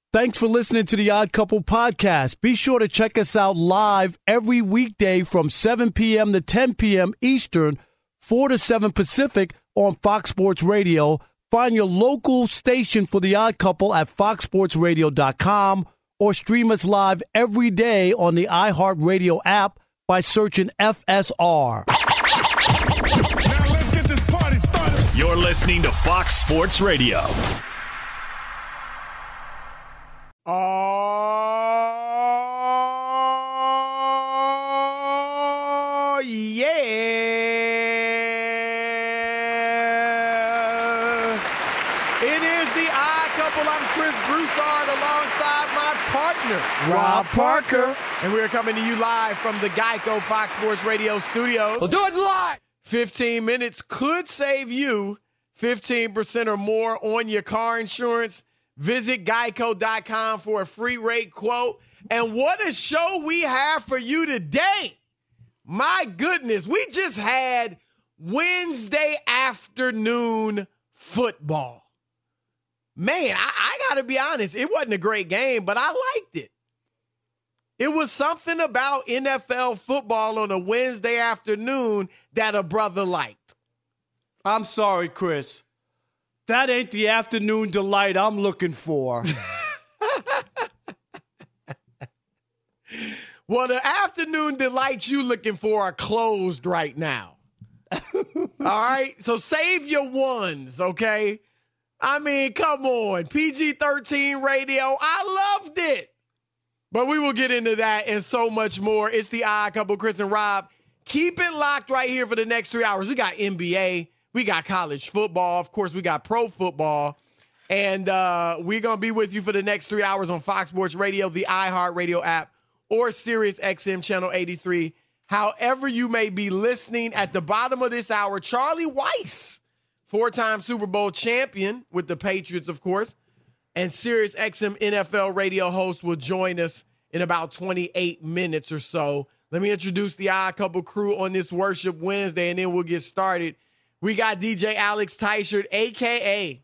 Thanks for listening to the Odd Couple podcast. Be sure to check us out live every weekday from 7 p.m. to 10 p.m. Eastern, 4 to 7 Pacific on Fox Sports Radio. Find your local station for the Odd Couple at foxsportsradio.com or stream us live every day on the iHeartRadio app by searching FSR. Now let's get this party started. You're listening to Fox Sports Radio. Oh, yeah. It is the Odd Couple. I'm Chris Broussard alongside my partner, Rob Parker. And we're coming to you live from the Geico Fox Sports Radio studios. We'll do it live. 15 minutes could save you 15% or more on your car insurance. Visit geico.com for a free rate quote. And what a show we have for you today. My goodness, we just had Wednesday afternoon football. Man, I got to be honest, it wasn't a great game, but I liked it. It was something about NFL football on a Wednesday afternoon that a brother liked. I'm sorry, Chris. That ain't the afternoon delight I'm looking for. Well, the afternoon delights you looking for are closed right now. All right? So save your ones, okay? I mean, come on. PG-13 radio. I loved it. But we will get into that and so much more. It's the Odd Couple, Chris and Rob. Keep it locked right here for the next 3 hours. We got NBA. We got college football. Of course, we got pro football. And we're going to be with you for the next 3 hours on Fox Sports Radio, the iHeartRadio app, or Sirius XM Channel 83. However you may be listening, at the bottom of this hour, Charlie Weiss, four-time Super Bowl champion with the Patriots, of course, and Sirius XM NFL radio host will join us in about 28 minutes or so. Let me introduce the Odd Couple crew on this Worship Wednesday, and then we'll get started. We got DJ Alex Teichert, a.k.a.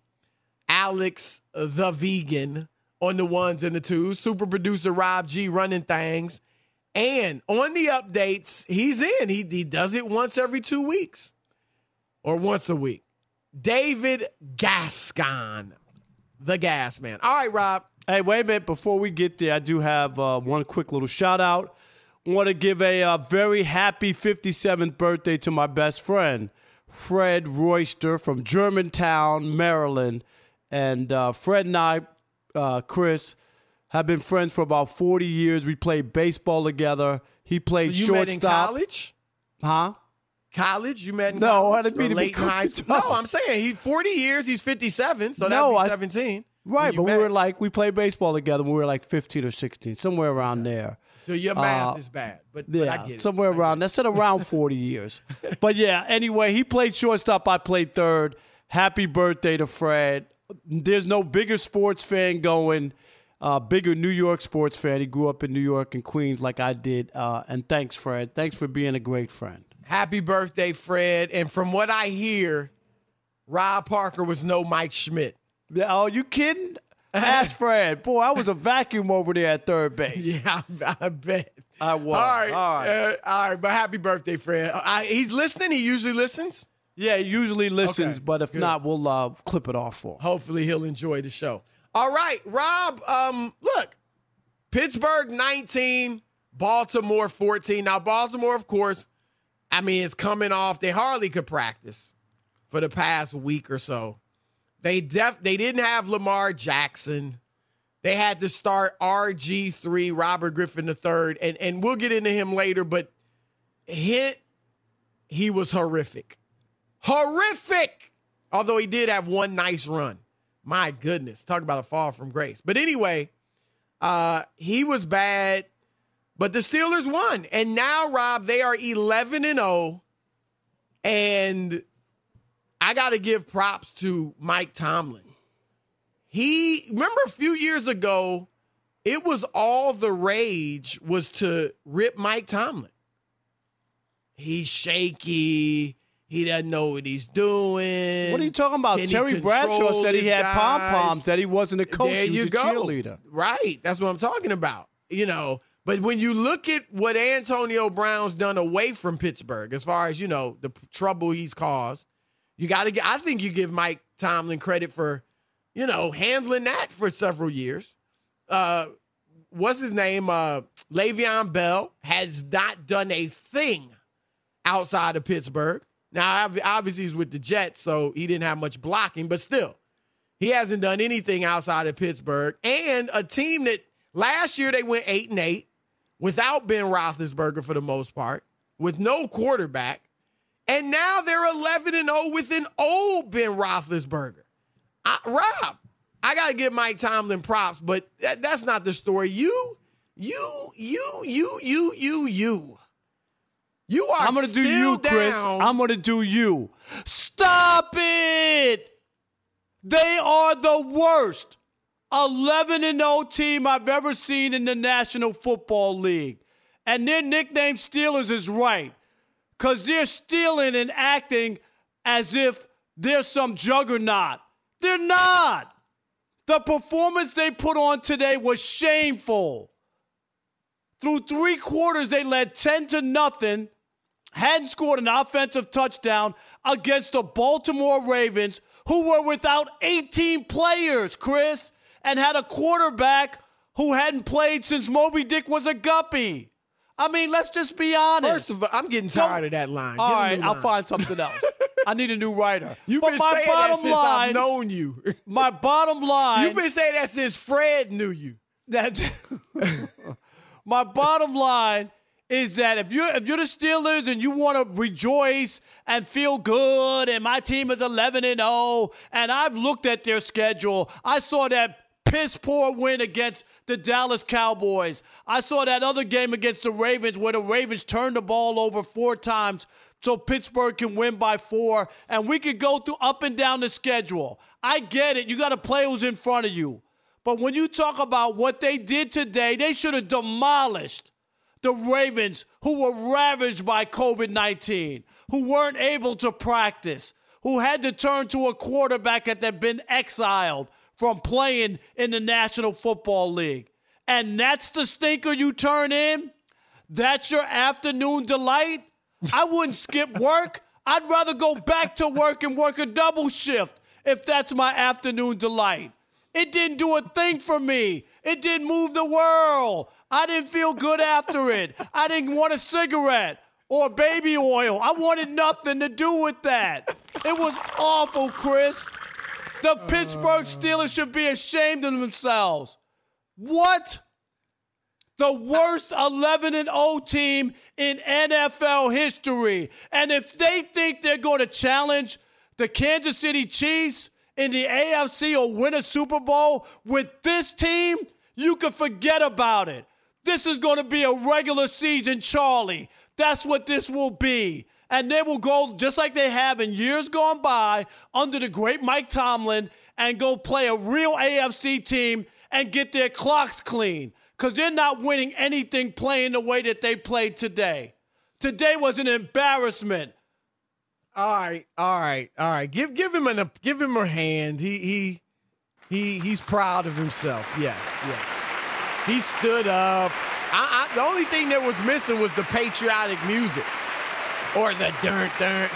Alex the Vegan, on the ones and the twos. Super producer Rob G running things. And on the updates, he's in. He does it once every 2 weeks or once a week. David Gascon, the Gas Man. All right, Rob. Hey, wait a minute. Before we get there, I do have one quick little shout-out. Want to give a very happy 57th birthday to my best friend, Fred Royster from Germantown, Maryland. And Fred and I, Chris, have been friends for about 40 years. We played baseball together. He played you shortstop. Met in college? Huh? College? You met in no, college? I didn't mean to late be high school. No, I'm saying he's 40 years. He's 57, so No, that'd be 17. Right, but we played baseball together when we were like 15 or 16, somewhere around there. So your math is bad, but I get it. Somewhere around. That's at around 40 years. But yeah, anyway, he played shortstop. I played third. Happy birthday to Fred. There's no bigger sports fan going, bigger New York sports fan. He grew up in New York and Queens like I did. And thanks, Fred. Thanks for being a great friend. Happy birthday, Fred. And from what I hear, Rob Parker was no Mike Schmidt. Oh, you kidding? Ask Fred. Boy, I was a vacuum over there at third base. Yeah, I bet. I was. All right. But happy birthday, Fred. He's listening. He usually listens. Yeah, he usually listens, Okay, but if good. not, we'll clip it off for him. Hopefully he'll enjoy the show. All right, Rob, look, Pittsburgh 19, Baltimore 14. Now, Baltimore, of course, I mean, is coming off. They hardly could practice for the past week or so. They didn't have Lamar Jackson. They had to start RG3, Robert Griffin III, and we'll get into him later, but he was horrific. Horrific! Although he did have one nice run. My goodness. Talk about a fall from grace. But anyway, he was bad, but the Steelers won. And now, Rob, they are 11-0, and I got to give props to Mike Tomlin. Remember a few years ago, it was all the rage was to rip Mike Tomlin. He's shaky. He doesn't know what he's doing. What are you talking about? Can Terry Bradshaw said he had pom-poms, that he wasn't a coach, he was a cheerleader. Right. That's what I'm talking about. But when you look at what Antonio Brown's done away from Pittsburgh, as far as, the trouble he's caused, I think you give Mike Tomlin credit for, handling that for several years. What's his name? Le'Veon Bell has not done a thing outside of Pittsburgh. Now, obviously, he's with the Jets, so he didn't have much blocking, but still, he hasn't done anything outside of Pittsburgh. And a team that last year they went 8-8 without Ben Roethlisberger for the most part, with no quarterback. And now they're 11-0 with an old Ben Roethlisberger. Rob, I got to give Mike Tomlin props, but that's not the story. You are I'm going to do you, Chris. I'm going to do you. Stop it! They are the worst 11-0 team I've ever seen in the National Football League. And their nickname Steelers is right, because they're stealing and acting as if they're some juggernaut. They're not. The performance they put on today was shameful. Through 3 quarters, they led 10-0, hadn't scored an offensive touchdown against the Baltimore Ravens, who were without 18 players, Chris, and had a quarterback who hadn't played since Moby Dick was a guppy. I mean, let's just be honest. First of all, I'm getting tired of that line. All right, I'll find something else. I need a new writer. You've been saying that since I've known you. My bottom line. You've been saying that since Fred knew you. My bottom line is that if you're the Steelers and you want to rejoice and feel good, and my team is 11-0, and I've looked at their schedule, I saw that piss-poor win against the Dallas Cowboys. I saw that other game against the Ravens where the Ravens turned the ball over 4 times so Pittsburgh can win by 4, and we could go through up and down the schedule. I get it. You got to play who's in front of you. But when you talk about what they did today, they should have demolished the Ravens, who were ravaged by COVID-19, who weren't able to practice, who had to turn to a quarterback that had been exiled from playing in the National Football League. And that's the stinker you turn in? That's your afternoon delight? I wouldn't skip work. I'd rather go back to work and work a double shift if that's my afternoon delight. It didn't do a thing for me. It didn't move the world. I didn't feel good after it. I didn't want a cigarette or baby oil. I wanted nothing to do with that. It was awful, Chris. The Pittsburgh Steelers should be ashamed of themselves. What? The worst 11-0 team in NFL history. And if they think they're going to challenge the Kansas City Chiefs in the AFC or win a Super Bowl with this team, you can forget about it. This is going to be a regular season Charlie. That's what this will be. And they will go, just like they have in years gone by, under the great Mike Tomlin, and go play a real AFC team and get their clocks clean. Because they're not winning anything playing the way that they played today. Today was an embarrassment. All right. Give him a hand. He's proud of himself. Yeah. He stood up. The only thing that was missing was the patriotic music or the dun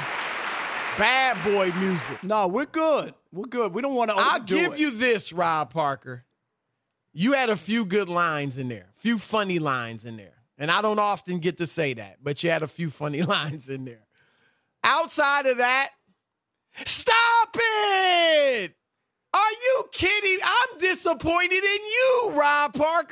bad boy music. No, we're good. We don't want to overdo it. I'll give you this, Rob Parker. You had a few good lines in there, a few funny lines in there. And I don't often get to say that, but you had a few funny lines in there. Outside of that, stop it! Are you kidding? I'm disappointed in you, Rob Parker.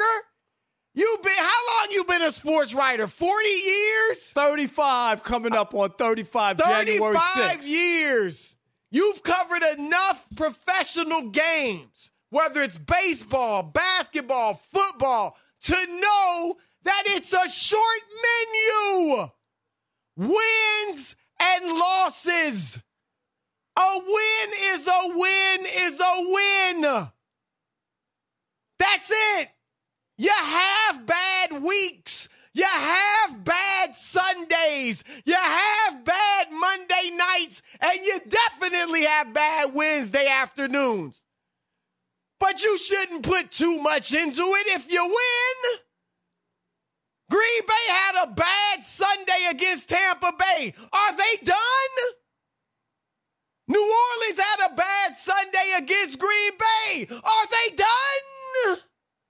How long you been a sports writer? 40 years? 35, coming up on 35 January 6th. 35 years. You've covered enough professional games, whether it's baseball, basketball, football, to know that it's a short menu. Wins and losses. A win is a win is a win. That's it. You have bad weeks. You have bad Sundays. You have bad Monday night nights, and you definitely have bad Wednesday afternoons. But you shouldn't put too much into it if you win. Green Bay had a bad Sunday against Tampa Bay. Are they done? New Orleans had a bad Sunday against Green Bay. Are they done?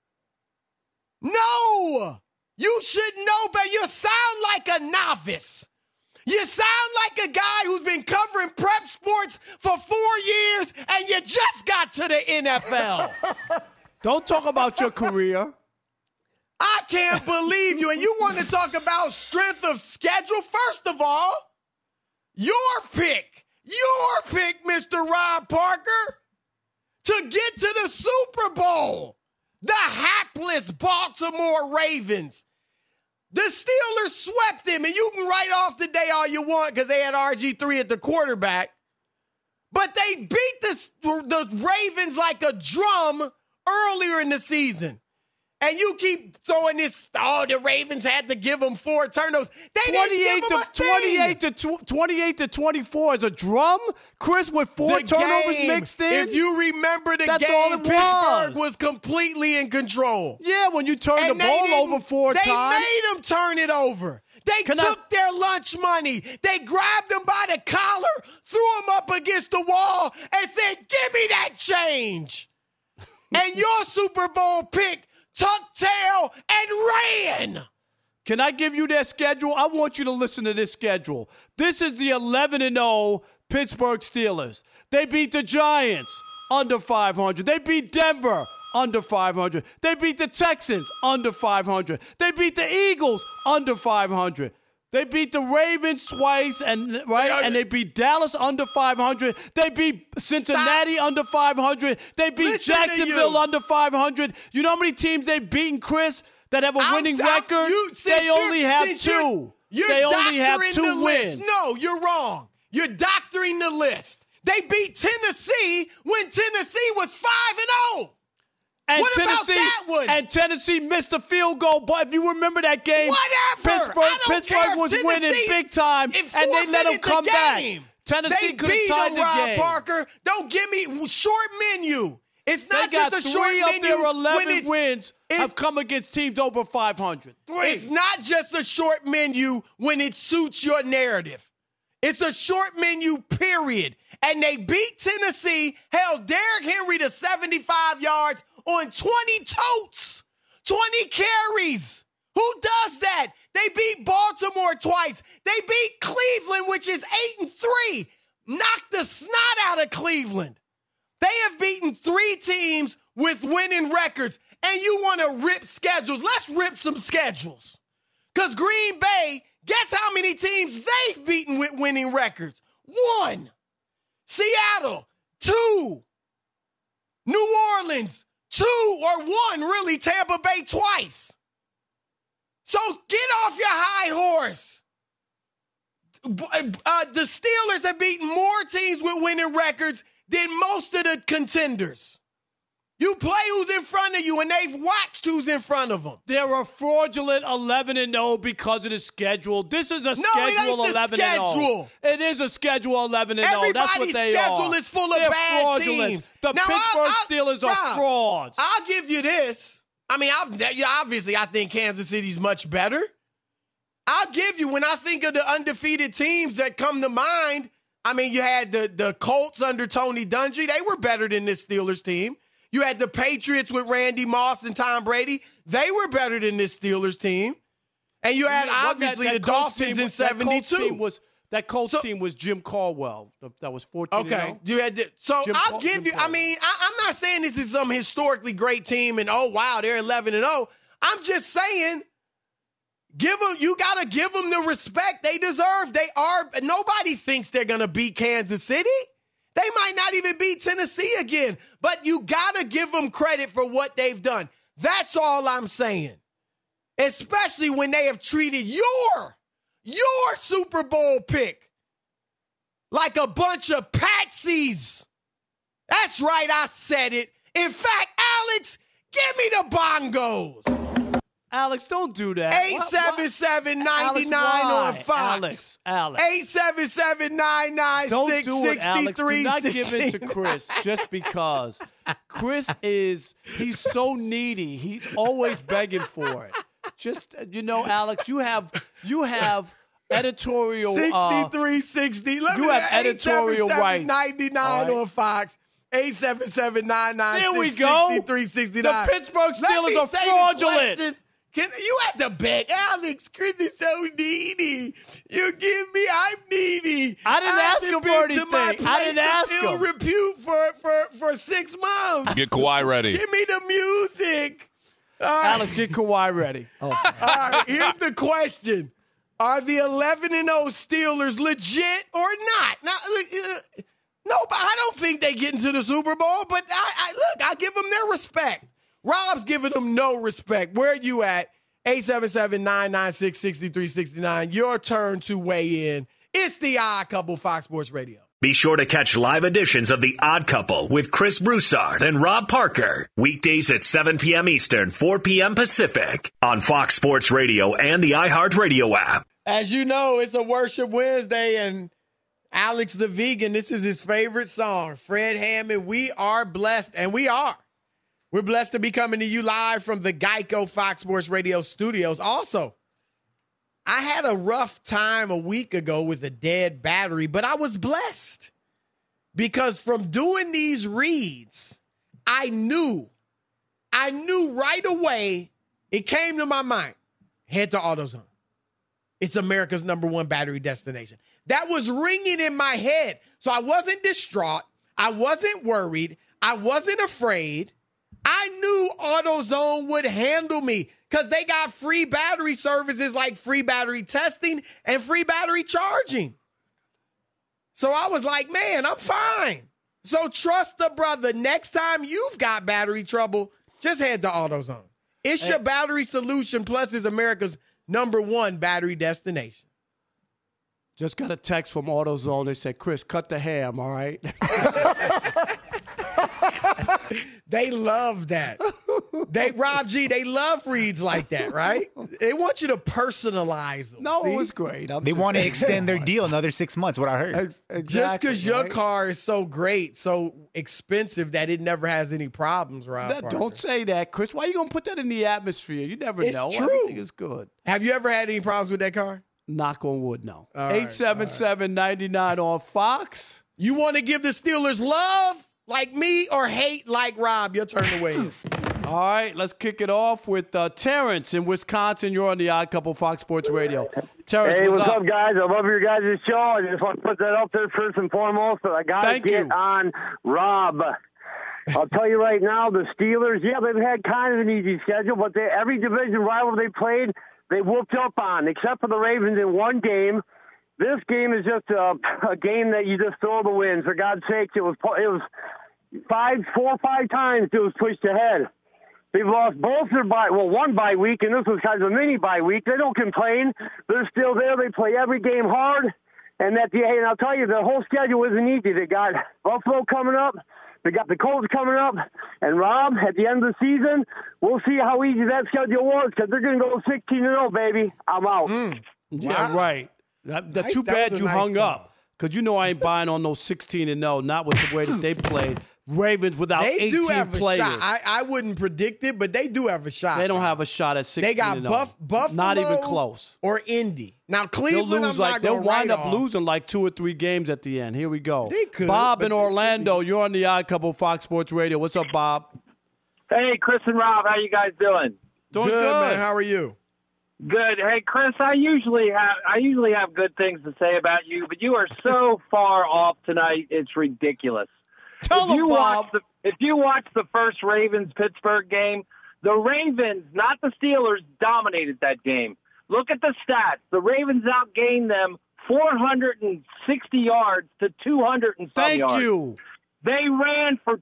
No. You should know better. You sound like a novice. You sound like a guy who's been covering prep sports for 4 years and you just got to the NFL. Don't talk about your career. I can't believe you. And you want to talk about strength of schedule? First of all, your pick, Mr. Rob Parker, to get to the Super Bowl. The hapless Baltimore Ravens. The Steelers swept them, and you can write off the day all you want because they had RG3 at the quarterback. But they beat the Ravens like a drum earlier in the season. And you keep throwing this, the Ravens had to give them 4 turnovers. They didn't give them a thing. 28 to 24 is a drum, Chris, with 4 turnovers mixed in. If you remember the game, Pittsburgh was completely in control. Yeah, when you turn the ball over 4 times. They made them turn it over. They took their lunch money. They grabbed them by the collar, threw them up against the wall, and said, give me that change. And your Super Bowl pick tucked tail and ran. Can I give you their schedule? I want you to listen to this schedule. This is the 11-0 Pittsburgh Steelers. They beat the Giants under 500. They beat Denver under 500. They beat the Texans under 500. They beat the Eagles under 500. They beat the Ravens twice, and they beat Dallas under 500. They beat Cincinnati under 500. They beat Jacksonville under 500. You know how many teams they've beaten, Chris, that have a winning record? They only have 2. They only have 2 wins. No, you're wrong. You're doctoring the list. They beat Tennessee when Tennessee was 5-0. And what about that one? And Tennessee missed a field goal. But if you remember that game, Pittsburgh was winning big time, and they let them come back. Tennessee could have tied the game. Parker, don't give me short menu. It's not just a short menu. 3 of their 11 wins have come against teams over 500. 3. It's not just a short menu when it suits your narrative. It's a short menu, period. And they beat Tennessee, held Derrick Henry to 75 yards on 20 totes, 20 carries. Who does that? They beat Baltimore twice. They beat Cleveland, which is 8-3. Knocked the snot out of Cleveland. They have beaten 3 teams with winning records, and you want to rip schedules. Let's rip some schedules. Because Green Bay, guess how many teams they've beaten with winning records? 1. Seattle, 2. New Orleans, 2 or 1, really, Tampa Bay twice. So get off your high horse. The Steelers have beaten more teams with winning records than most of the contenders. You play who's in front of you, and they've watched who's in front of them. They're a fraudulent 11-0 because of the schedule. This is a schedule 11-0. It is a schedule 11-0. That's what they are. Everybody's schedule is full of bad teams. The Pittsburgh Steelers are frauds. I'll give you this. I mean, obviously, I think Kansas City's much better. I'll give you, when I think of the undefeated teams that come to mind, I mean, you had the Colts under Tony Dungy. They were better than this Steelers team. You had the Patriots with Randy Moss and Tom Brady. They were better than this Steelers team. And you had, obviously, the Dolphins in 72. That Colts team was Jim Caldwell. That was 14-0. Okay. You had I'll give you, I mean, I'm not saying this is some historically great team and, oh, wow, they're 11-0. I'm just saying, you got to give them the respect they deserve. Nobody thinks they're going to beat Kansas City. They might not even beat Tennessee again, but you got to give them credit for what they've done. That's all I'm saying. Especially when they have treated your Super Bowl pick like a bunch of patsies. That's right, I said it. In fact, Alex, give me the bongos. Alex, don't do that. 877-99 on Fox. Alex. 877-996-6363. Don't do it, Alex. Do not give in to Chris just because. Chris he's so needy. He's always begging for it. Just, Alex, you have editorial 6360. You have editorial rights. 99 on Fox. 877-996-6369. There we go. The Pittsburgh Steelers are fraudulent. You had to beg. Alex, Chris is so needy. You give me, I'm needy. I didn't ask him for anything. I didn't ask him. Repute for 6 months. Get Kawhi ready. Give me the music. All right. Alex, get Kawhi ready. Oh. All right, here's the question. Are the 11-0 Steelers legit or not? Now, no, but I don't think they get into the Super Bowl, but I give them their respect. Rob's giving them no respect. Where are you at? 877-996-6369. Your turn to weigh in. It's the Odd Couple, Fox Sports Radio. Be sure to catch live editions of The Odd Couple with Chris Broussard and Rob Parker. Weekdays at 7 p.m. Eastern, 4 p.m. Pacific on Fox Sports Radio and the iHeartRadio app. As you know, it's a Worship Wednesday, and Alex the Vegan, this is his favorite song. Fred Hammond, we are blessed, and we are. We're blessed to be coming to you live from the Geico Fox Sports Radio studios. Also, I had a rough time a week ago with a dead battery, but I was blessed because from doing these reads, I knew right away, it came to my mind, head to AutoZone. It's America's #1 battery destination. That was ringing in my head. So I wasn't distraught. I wasn't worried. I wasn't afraid. I knew AutoZone would handle me because they got free battery services like free battery testing and free battery charging. So I was like, man, I'm fine. So trust the brother. Next time you've got battery trouble, just head to AutoZone. It's your battery solution, plus is America's #1 battery destination. Just got a text from AutoZone. They said, Chris, cut the ham, all right? They love that. Rob G, they love reads like that, right? They want you to personalize them. No, it was great. They want to extend their deal another 6 months, what I heard. Exactly, just because your car is so great, so expensive that it never has any problems, Rob. Don't say that, Chris. Why are you going to put that in the atmosphere? You never know. It's true. Everything is good. Have you ever had any problems with that car? Knock on wood, no. 877-99 on Fox. You want to give the Steelers love like me or hate like Rob? Your turn to weigh in. All right, let's kick it off with Terrence in Wisconsin. You're on the Odd Couple Fox Sports Radio. Terrence, hey, what's up, guys? I love your guys' show. I just want to put that up there first and foremost, but I got to get on Rob. I'll tell you right now, the Steelers, they've had kind of an easy schedule, but every division rival they played, they whooped up on, except for the Ravens in one game. This game is just a game that you just throw the win. For God's sake, it was 4 or 5 times it was pushed ahead. They've lost both their one bye week, and this was kind of a mini bye week. They don't complain. They're still there. They play every game hard. And I'll tell you, the whole schedule isn't easy. They got Buffalo coming up. They got the Colts coming up. And, Rob, at the end of the season, we'll see how easy that schedule was because they're going to go 16-0, baby. I'm out. Yeah, right. That's too bad you hung up because you know I ain't buying on those 16-0, not with the way that they played. Ravens without 18 players. They do have a shot. I wouldn't predict it, but they do have a shot. They don't have a shot at 16-0. They got Buffalo, not even close, or Indy. Now Cleveland, they'll wind up losing like 2 or 3 games at the end. Here we go. They could, Bob in Orlando, you're on the Odd Couple Fox Sports Radio. What's up, Bob? Hey, Chris and Rob, how you guys doing? Doing good, man. How are you? Good. Hey, Chris, I usually have good things to say about you, but you are so far off tonight. It's ridiculous. Tell them, Bob. If you watch the first Ravens-Pittsburgh game, the Ravens, not the Steelers, dominated that game. Look at the stats. The Ravens outgained them 460 yards to 200 and some yards. Thank you. They ran for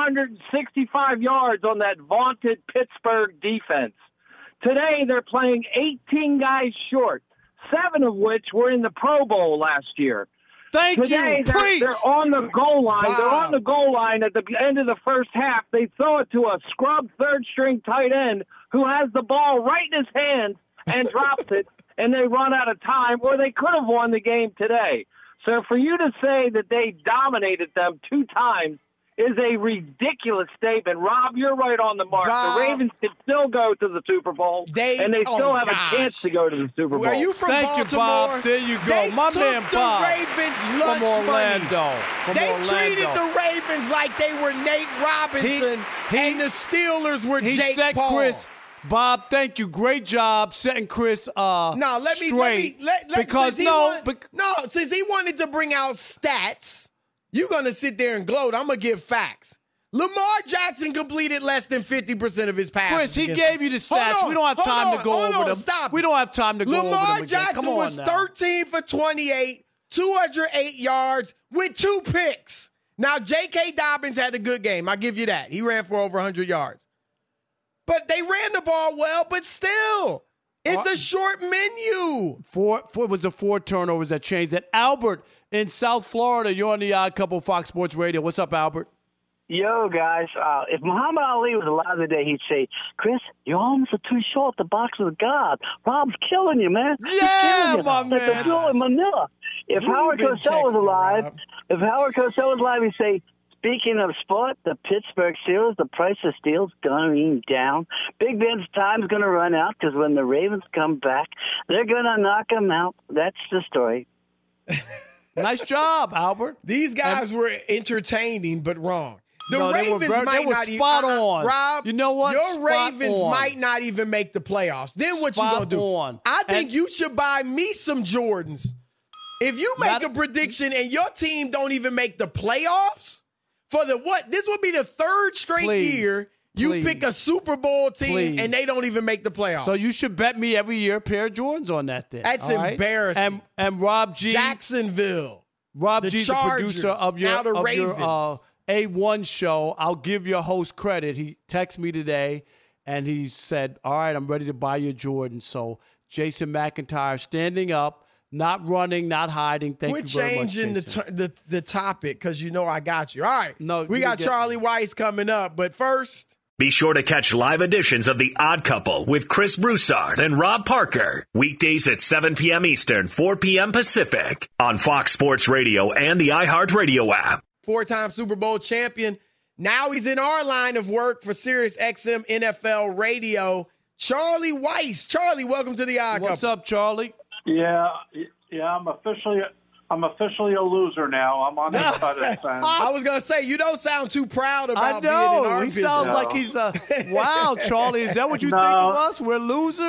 265 yards on that vaunted Pittsburgh defense. Today, they're playing 18 guys short, 7 of which were in the Pro Bowl last year. Thank Today, you. they're on the goal line. Bob. They're on the goal line at the end of the first half. They throw it to a scrub third-string tight end who has the ball right in his hands and drops it, and they run out of time, or they could have won the game today. So for you to say that they dominated them 2 times is a ridiculous statement. Rob, you're right on the mark. Bob. The Ravens can still go to the Super Bowl, and they still have a chance to go to the Super Bowl. Are you from Thank Baltimore? you, Bob. There you go. They My took man, the Bob. Ravens lunch From Orlando. money. From They Orlando. treated the Ravens like they were Nate Robinson, and the Steelers were He Jake set Paul. Chris. Bob, thank you. Great job setting Chris No, let me straight. Because since he wanted to bring out stats, you're gonna sit there and gloat. I'm gonna give facts. Lamar Jackson completed less than 50% of his passes. Chris, he against gave you the stats. We don't have time to go over them. Stop. We don't have time to go over them Lamar again. Jackson Come on was now. 13 for 28, 208 yards with 2 picks. Now, J.K. Dobbins had a good game. I'll give you that. He ran for over 100 yards. But they ran the ball well, but still, it's a short menu. It was the 4 turnovers that changed that. Albert in South Florida, you're on the Odd Couple Fox Sports Radio. What's up, Albert? Yo, guys, if Muhammad Ali was alive today, he'd say, Chris, your arms are too short to box with God. Rob's killing you, man. He's Yeah, killing you. my Like man. the fuel in Manila. If Who Howard you been Cosell was texting, alive, Rob? he'd say, speaking of sport, the Pittsburgh Steelers, the price of steel's going down. Big Ben's time's going to run out because when the Ravens come back, they're going to knock him out. That's the story. Nice job, Albert. These guys were entertaining, but wrong. The No, they were Ravens very- might they were not spot even. on. Rob, You know what? Your Spot Ravens on. might not even make the playoffs. Then what Spot you gonna do? on. I think And- you should buy me some Jordans. If you make a prediction and your team don't even make the playoffs for the what? This will be the 3rd straight year you pick a Super Bowl team and they don't even make the playoffs. So you should bet me every year a pair of Jordans on that thing. That's all right? embarrassing. And Rob G. Jacksonville. Rob the G, the Chargers, producer of your now the Ravens. A1 show. I'll give your host credit. He texted me today, and he said, all right, I'm ready to buy your Jordan. So Jason McIntyre standing up, not running, not hiding. Thank Quit you very much, changing the topic because you know I got you. All right. No, we you got get- Charlie Weiss coming up, but first. Be sure to catch live editions of The Odd Couple with Chris Broussard and Rob Parker. Weekdays at 7 p.m. Eastern, 4 p.m. Pacific on Fox Sports Radio and the iHeartRadio app. 4-time Super Bowl champion. Now he's in our line of work for Sirius XM NFL Radio. Charlie Weiss. Charlie, welcome to The Odd Couple. What's up, Charlie? Yeah, I'm officially a loser now. I'm on the side of the fence. I was going to say, you don't sound too proud about being in our He business. sounds like he's wow, Charlie. Is that what you No. think of us? We're losers?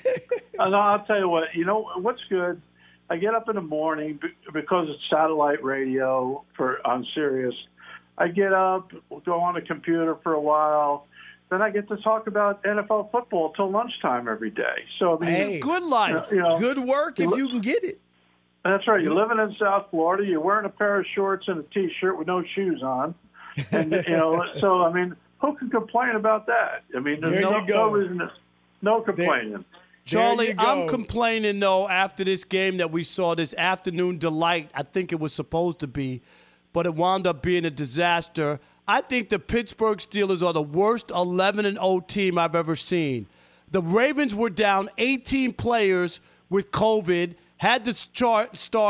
I'll tell you what. You know what's good? I get up in the morning because it's satellite radio on Sirius. I get up, go on the computer for a while, then I get to talk about NFL football till lunchtime every day. So I mean, Hey, good life. good work if you can get it. That's right. You're living in South Florida. You're wearing a pair of shorts and a T-shirt with no shoes on, and So I mean, who can complain about that? I mean, there's no reason, no complaining. Charlie, I'm complaining, though, after this game that we saw, this afternoon delight, I think it was supposed to be, but it wound up being a disaster. I think the Pittsburgh Steelers are the worst 11-0 team I've ever seen. The Ravens were down 18 players with COVID, had to start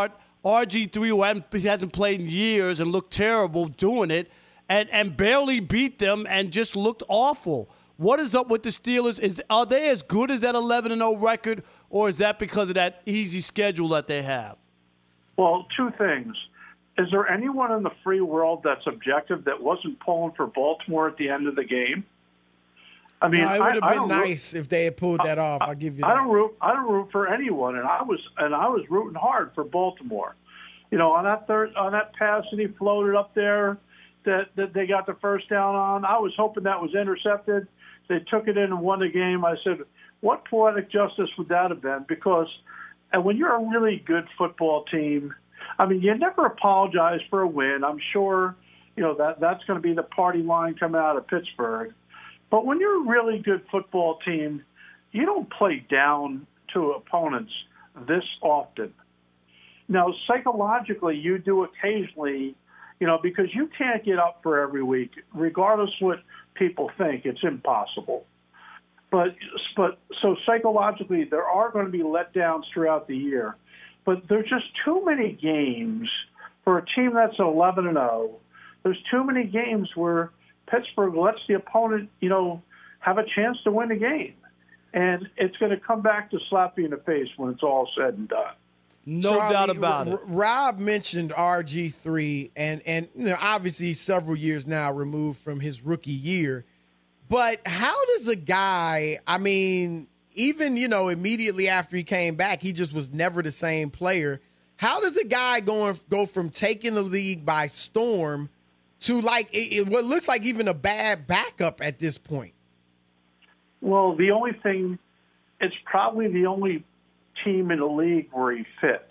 RG3, who hasn't played in years and looked terrible doing it, and barely beat them and just looked awful. What is up with the Steelers? Are they as good as that 11-0 record, or is that because of that easy schedule that they have? Well, two things. Is there anyone in the free world that's objective that wasn't pulling for Baltimore at the end of the game? I mean, it would have been nice if they had pulled that off. I'll give you that. I don't root for anyone, and I was rooting hard for Baltimore. You know, on that pass that he floated up there that they got the first down on, I was hoping that was intercepted. They took it in and won the game. I said, what poetic justice would that have been? Because and when you're a really good football team, I mean, you never apologize for a win. I'm sure, that's going to be the party line coming out of Pittsburgh. But when you're a really good football team, you don't play down to opponents this often. Now, psychologically, you do occasionally, because you can't get up for every week, regardless what people think. It's impossible. But so psychologically, there are going to be letdowns throughout the year. But there's just too many games for a team that's 11-0. There's too many games where Pittsburgh lets the opponent, have a chance to win a game. And it's going to come back to slap you in the face when it's all said and done. No Charlie, doubt about it. Rob mentioned RG3, and obviously he's several years now removed from his rookie year. But how does a guy, even, immediately after he came back, he just was never the same player. How does a guy go from taking the league by storm to what looks like even a bad backup at this point? Well, the only thing, it's probably the only team in the league where he fits.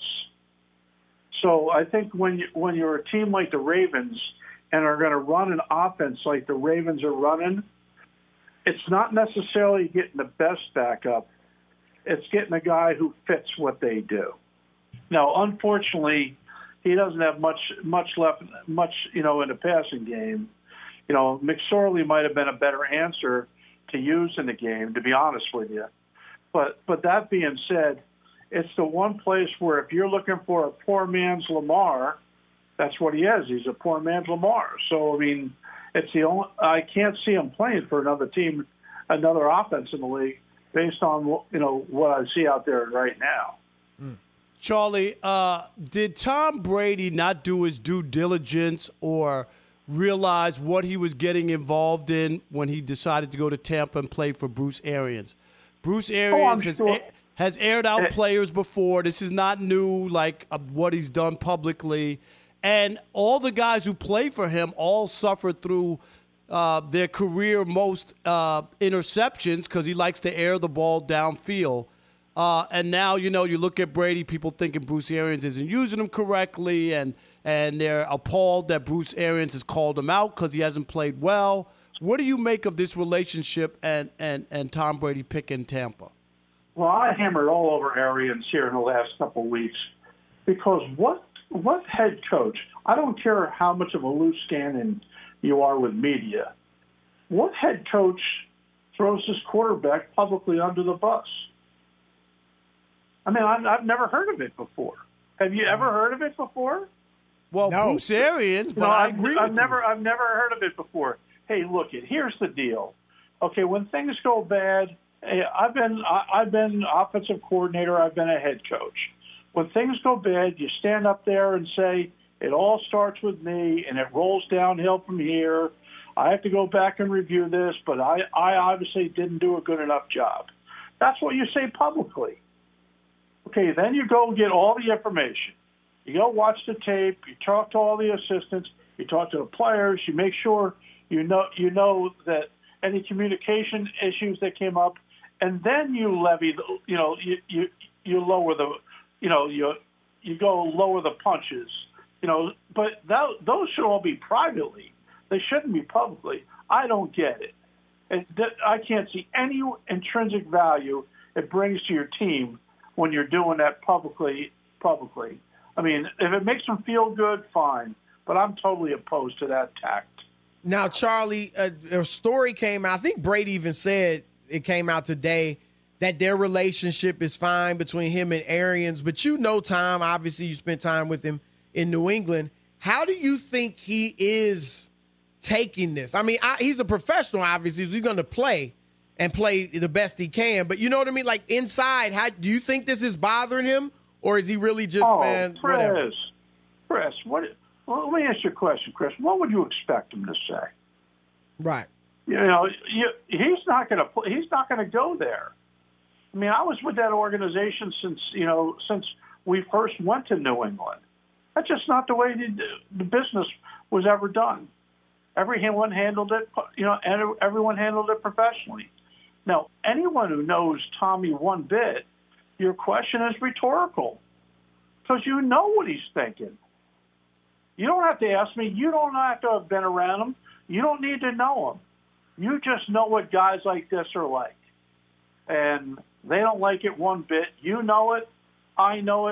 So I think when you're a team like the Ravens and are going to run an offense like the Ravens are running, it's not necessarily getting the best backup. It's getting a guy who fits what they do. Now, unfortunately, he doesn't have much left, in the passing game. McSorley might have been a better answer to use in the game, to be honest with you. But that being said, it's the one place where if you're looking for a poor man's Lamar, that's what he is. He's a poor man's Lamar. So, it's the only, I can't see him playing for another team, another offense in the league based on, what I see out there right now. Charlie, did Tom Brady not do his due diligence or realize what he was getting involved in when he decided to go to Tampa and play for Bruce Arians? Bruce Arians has aired out players before. This is not new, what he's done publicly. And all the guys who play for him all suffered through their career most interceptions because he likes to air the ball downfield. And now, you look at Brady, people thinking Bruce Arians isn't using him correctly, and they're appalled that Bruce Arians has called him out because he hasn't played well. What do you make of this relationship and Tom Brady picking Tampa? Well, I hammered all over Arians here in the last couple of weeks because what head coach, I don't care how much of a loose cannon you are with media, what head coach throws his quarterback publicly under the bus? I've never heard of it before. Have you ever heard of it before? Well, no. Bruce Arians, but I agree with you. I've never heard of it before. Hey, look, here's the deal. Okay, when things go bad, I've been offensive coordinator. I've been a head coach. When things go bad, you stand up there and say, it all starts with me, and it rolls downhill from here. I have to go back and review this, but I obviously didn't do a good enough job. That's what you say publicly. Okay, then you go get all the information. You go watch the tape. You talk to all the assistants. You talk to the players. You make sure you know that any communication issues that came up, and then you levy. You lower the. You go lower the punches. But those should all be privately. They shouldn't be publicly. I don't get it. And I can't see any intrinsic value it brings to your team when you're doing that publicly. If it makes them feel good, fine. But I'm totally opposed to that tact. Now, Charlie, a story came out. I think Brady even said it came out today that their relationship is fine between him and Arians. But Tom, obviously you spent time with him in New England. How do you think he is taking this? He's a professional, obviously. He's going to play the best he can. But you know what I mean? Like inside, how do you think this is bothering him? Or is he really just, whatever? Chris, let me ask you a question, Chris. What would you expect him to say? Right. He's not going to go there. I was with that organization since we first went to New England. That's just not the way the business was ever done. Everyone handled it, and everyone handled it professionally. Now, anyone who knows Tommy one bit, your question is rhetorical because you know what he's thinking. You don't have to ask me. You don't have to have been around him. You don't need to know him. You just know what guys like this are like. And they don't like it one bit. You know it. I know it.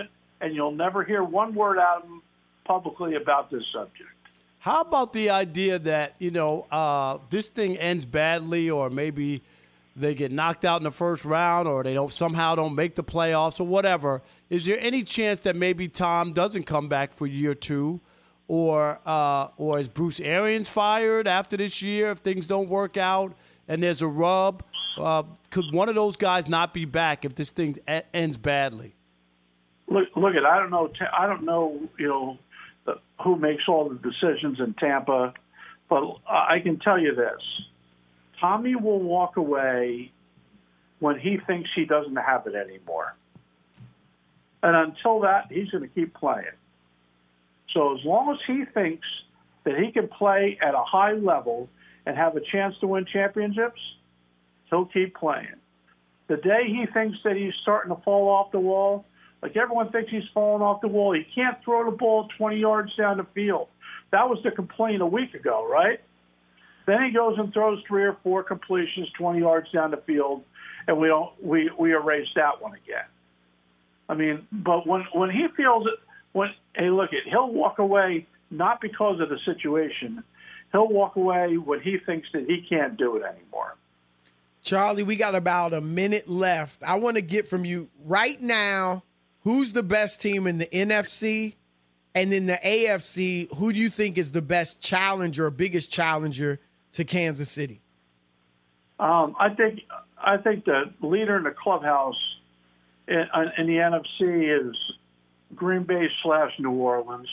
and you'll never hear one word out of him publicly about this subject. How about the idea that, this thing ends badly, or maybe they get knocked out in the first round, or they don't make the playoffs or whatever? Is there any chance that maybe Tom doesn't come back for year two, or is Bruce Arians fired after this year if things don't work out and there's a rub? Could one of those guys not be back if this thing ends badly? Look! I don't know. Who makes all the decisions in Tampa, but I can tell you this: Tommy will walk away when he thinks he doesn't have it anymore, and until that, he's going to keep playing. So as long as he thinks that he can play at a high level and have a chance to win championships, he'll keep playing. The day he thinks that he's starting to fall off the wall, like everyone thinks he's falling off the wall, he can't throw the ball 20 yards down the field. That was the complaint a week ago, right? Then he goes and throws 3 or 4 completions 20 yards down the field, and we erase that one again. I mean, but when he feels it, he'll walk away not because of the situation. He'll walk away when he thinks that he can't do it anymore. Charlie, we got about a minute left. I want to get from you right now, who's the best team in the NFC? And in the AFC, who do you think is the best challenger or biggest challenger to Kansas City? I think the leader in the clubhouse in the NFC is Green Bay / New Orleans.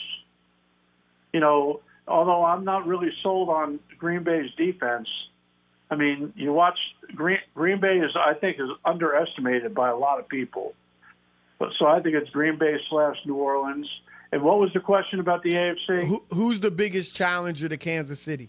Although I'm not really sold on Green Bay's defense, I mean, you watch Green Bay is underestimated by a lot of people. So I think it's Green Bay / New Orleans. And what was the question about the AFC? Who's the biggest challenger to Kansas City?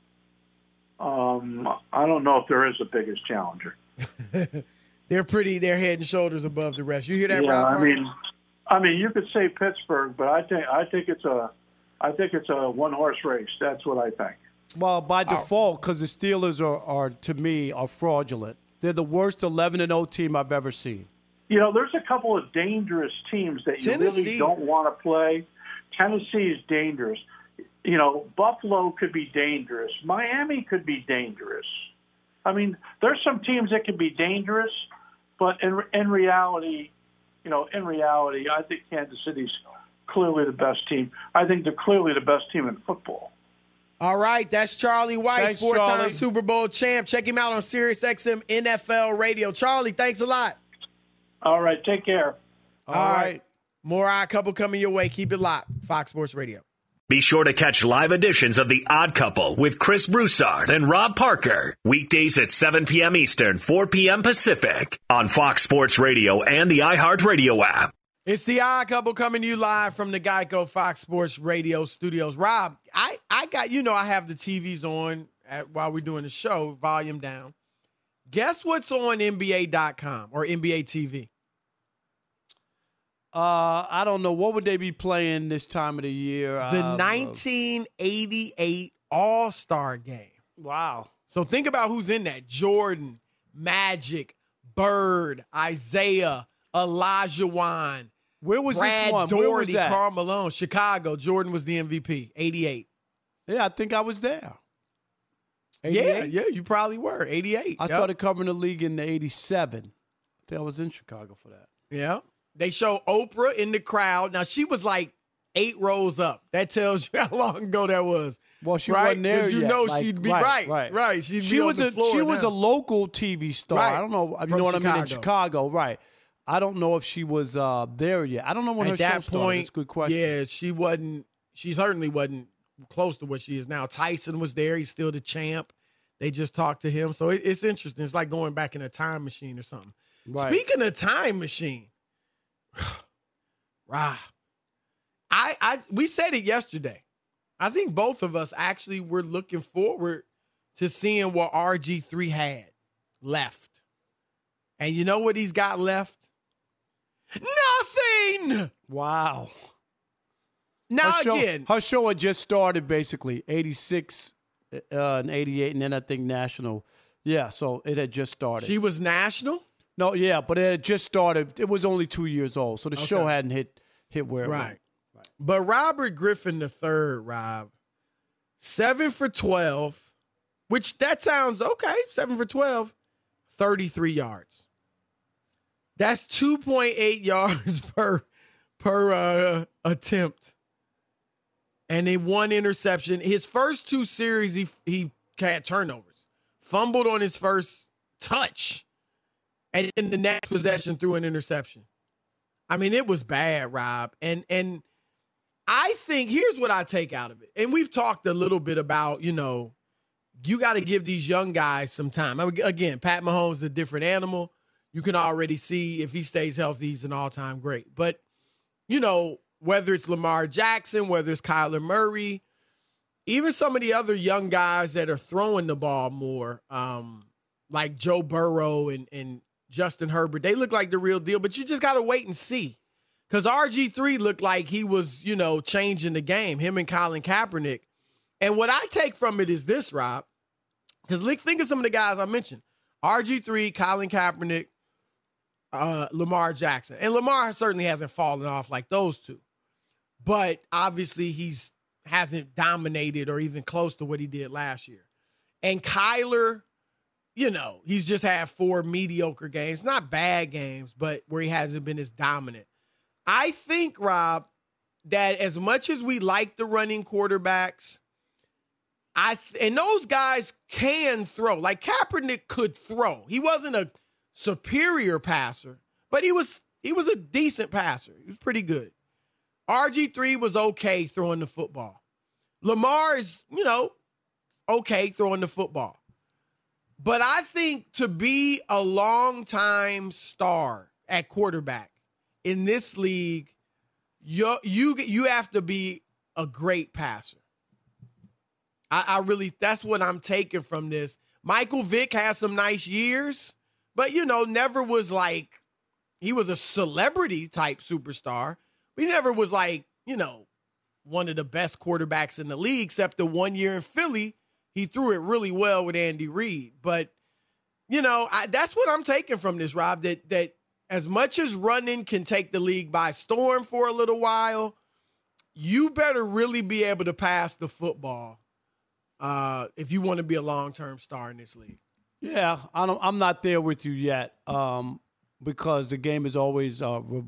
I don't know if there is a biggest challenger. They're head and shoulders above the rest. You hear that, yeah, Rob? I mean, you could say Pittsburgh, but I think it's a one-horse race. That's what I think. Well, by default, because the Steelers are to me fraudulent. They're the worst 11-0 team I've ever seen. There's a couple of dangerous teams that you really don't want to play. Tennessee is dangerous. Buffalo could be dangerous. Miami could be dangerous. I mean, there's some teams that can be dangerous, but in reality, I think Kansas City's clearly the best team. I think they're clearly the best team in football. All right, that's Charlie Weis, Thanks, four-time Charlie. Super Bowl champ. Check him out on SiriusXM NFL Radio. Charlie, thanks a lot. All right, take care. All right. More Odd Couple coming your way. Keep it locked. Fox Sports Radio. Be sure to catch live editions of The Odd Couple with Chris Broussard and Rob Parker. Weekdays at 7 p.m. Eastern, 4 p.m. Pacific on Fox Sports Radio and the iHeartRadio app. It's The Odd Couple coming to you live from the Geico Fox Sports Radio studios. Rob, I got, I have the TVs on while we're doing the show, volume down. Guess what's on NBA.com or NBA TV? I don't know. What would they be playing this time of the year? The 1988 All-Star Game. Wow. So think about who's in that. Jordan, Magic, Bird, Isaiah, Olajuwon. Where was Brad this one? Doherty, Where was that? Karl Malone, Chicago. Jordan was the MVP, 88. Yeah, I think I was there. 88? Yeah, you probably were, 88. I started covering the league in 87. I think I was in Chicago for that. Yeah. They show Oprah in the crowd. Now, she was like 8 rows up. That tells you how long ago that was. Well, she wasn't there yet. She'd be right. She was a local TV star. Right. I don't know. You From know what I mean? In Chicago. Chicago, right. I don't know if she was there yet. I don't know when her show started. That's a good question. Yeah, she certainly wasn't close to what she is now. Tyson was there. He's still the champ. They just talked to him. So it's interesting. It's like going back in a time machine or something. Right. Speaking of time machine, Rob, we said it yesterday. I think both of us actually were looking forward to seeing what RG3 had left. And you know what he's got left? Nothing! Wow. Her show had just started, basically, 86 and 88, and then I think national. Yeah, so it had just started. She was national? No, yeah, but it had just started. It was only 2 years old, so the show hadn't hit hit where it went. Right. But Robert Griffin III, Rob, 7 for 12, which that sounds okay. 7 for 12, 33 yards. That's 2.8 yards per attempt. And then 1 interception. His first 2 series, he had turnovers. Fumbled on his first touch. And in the next possession threw an interception. I mean, it was bad, Rob. And I think here's what I take out of it. And we've talked a little bit about, you got to give these young guys some time. Again, Pat Mahomes is a different animal. You can already see if he stays healthy, he's an all-time great. But, whether it's Lamar Jackson, whether it's Kyler Murray, even some of the other young guys that are throwing the ball more, like Joe Burrow and Justin Herbert, they look like the real deal, but you just got to wait and see. Because RG3 looked like he was, changing the game, him and Colin Kaepernick. And what I take from it is this, Rob, because think of some of the guys I mentioned. RG3, Colin Kaepernick, Lamar Jackson. And Lamar certainly hasn't fallen off like those two. But obviously hasn't dominated or even close to what he did last year. And Kyler, he's just had 4 mediocre games. Not bad games, but where he hasn't been as dominant. I think, Rob, that as much as we like the running quarterbacks, and those guys can throw. Like Kaepernick could throw. He wasn't a superior passer, but he was a decent passer. He was pretty good. RG3 was okay throwing the football. Lamar is, okay throwing the football. But I think to be a long-time star at quarterback in this league, you have to be a great passer. I really, that's what I'm taking from this. Michael Vick has some nice years, but, never was like, he was a celebrity type superstar. He never was like, one of the best quarterbacks in the league, except the 1 year in Philly, he threw it really well with Andy Reid. But, that's what I'm taking from this, Rob, that as much as running can take the league by storm for a little while, you better really be able to pass the football if you want to be a long-term star in this league. Yeah, I'm not there with you yet because the game is always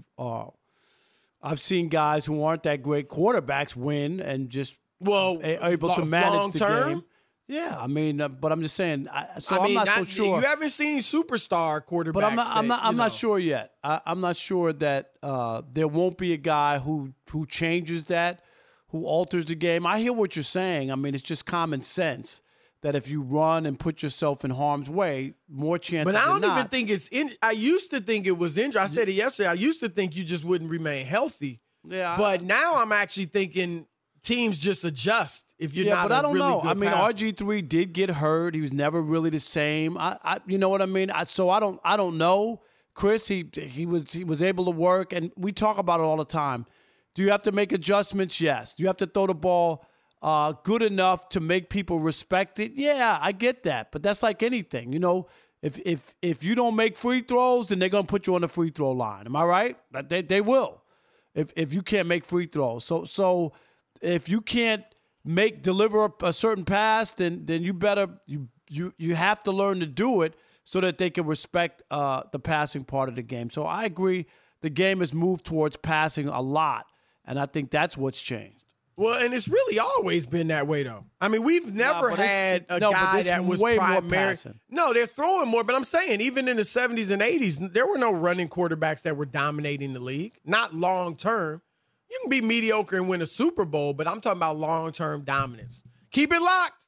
I've seen guys who aren't that great quarterbacks win and just able to manage the game. Yeah, I mean, but I'm just saying. I'm not so sure. You haven't seen superstar quarterbacks. But I'm not sure yet. I'm not sure that there won't be a guy who changes that, who alters the game. I hear what you're saying. I mean, it's just common sense that if you run and put yourself in harm's way, more chances. But I don't even think it's in. I used to think it was injury. I said it yesterday. I used to think you just wouldn't remain healthy. Yeah. But now I'm actually thinking teams just adjust if you're not. But I don't really know. Good I mean, passer. RG3 did get hurt. He was never really the same. You know what I mean? I don't know. Chris, he was able to work, and we talk about it all the time. Do you have to make adjustments? Yes. Do you have to throw the ball good enough to make people respect it? Yeah, I get that. But that's like anything. If you don't make free throws, then they're going to put you on the free throw line. Am I right? They will. If you can't make free throws. So if you can't deliver a certain pass, then you have to learn to do it so that they can respect the passing part of the game. So I agree. The game has moved towards passing a lot, and I think that's what's changed. Well, and it's really always been that way, though. I mean, we've never had a guy that was way primary. No, they're throwing more, but I'm saying even in the 70s and 80s, there were no running quarterbacks that were dominating the league, not long term. You can be mediocre and win a Super Bowl, but I'm talking about long-term dominance. Keep it locked.